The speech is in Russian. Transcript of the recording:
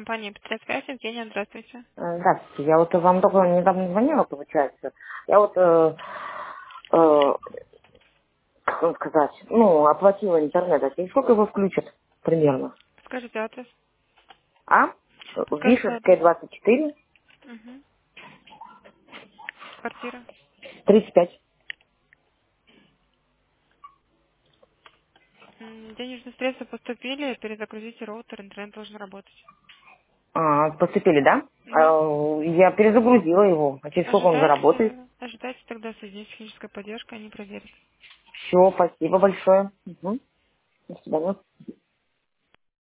компания «Петросвязь». Евгения, здравствуйте. Здравствуйте. Я вот вам только недавно звонила, получается. Я вот, как вам сказать, оплатила интернет. А через сколько его включат примерно? Скажите адрес. А? Скажите адрес. Вишерская, 24, Угу. Квартира. 35. Денежные средства поступили, перезагрузите роутер, интернет должен работать. Поступили, да? Да. Я перезагрузила его. А через сколько он заработает? Ожидайте тогда соединить с технической поддержкой, они проверят. Все, спасибо большое. Угу. До свидания.